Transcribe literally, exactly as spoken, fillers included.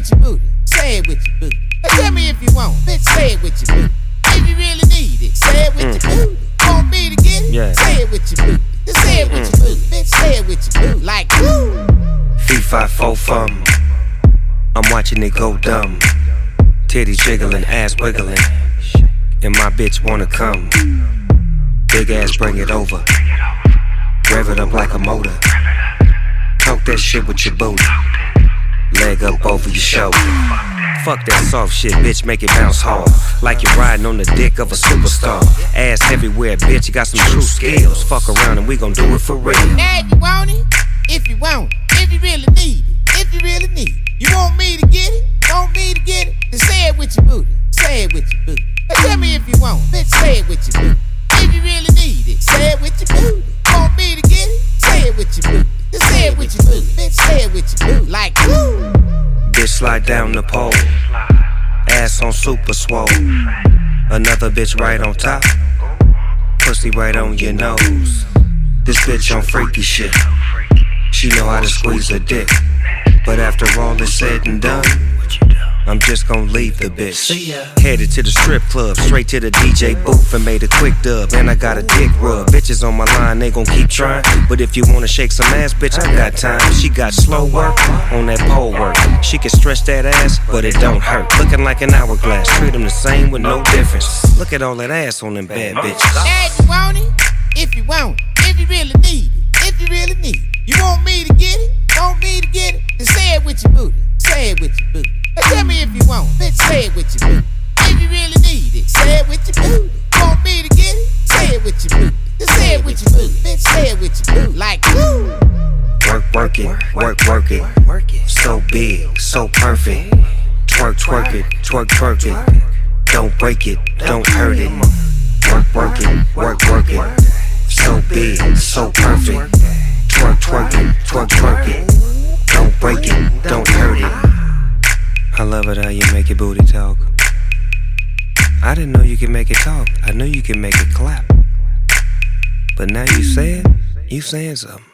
with your booty. Say it with your booty. Now tell me if you want, bitch, say it with your booty. If you really need it, say it with mm. your booty. Want me to get it? Yeah. Say it with your booty. Just say it with mm. your booty. Bitch, say it with your booty. Like woo. Fee, fi, fo, fum. I'm watching it go dumb. Titty jiggling, ass wiggling. And my bitch wanna come. Big ass, bring it over. Rev it up like a motor. Talk that shit with your booty. Leg up over your shoulder. Fuck that soft shit, bitch, make it bounce hard. Like you're riding on the dick of a superstar. Ass everywhere, bitch, you got some true skills. Fuck around and we gon' do it for real. Now if you want it, if you want it, if you really need it, if you really need it. You want me to get it, want me to get it, then say it with your booty, say it with your booty. Now tell me if you want it, bitch, say it with your booty. If you really need it, say it with your booty. Want me to get it, say it with your booty. Just say it with your booty, bitch, say it with your booty. Like woo. Bitch slide down the pole, ass on super swole. Another bitch right on top, pussy right on your nose. This bitch on freaky shit, she know how to squeeze a dick. But after all is said and done, I'm just gon' leave the bitch. Headed to the strip club, straight to the D J booth and made a quick dub. And I got a dick rub. Bitches on my line, they gon' keep trying. But if you wanna shake some ass, bitch, I got time. She got slow work on that pole work. She can stretch that ass, but it don't hurt. Looking like an hourglass, treat them the same with no difference. Look at all that ass on them bad bitches. Now if you want it, if you want it, if you really need it, if you really need it. You want me to get it, want me to get it, then say it with your booty, say it with your booty. Now tell me if you want, bitch, say it with your booty. If you really need it, say it with your booty. Want me to get it, say it with your booty. Just say it with your booty, bitch, say it with your booty. Like woo. Work, work it, work, work it. So big, so perfect. Twerk, twerk it, twerk, twerk it. Don't break it, don't hurt it. Work, work it, work, work it. So big, so perfect. Twerk, twerk it, twerk, twerk it. Don't break it, don't hurt it. I love it how you make your booty talk. I didn't know you could make it talk. I knew you could make it clap. But now you say it, you saying something.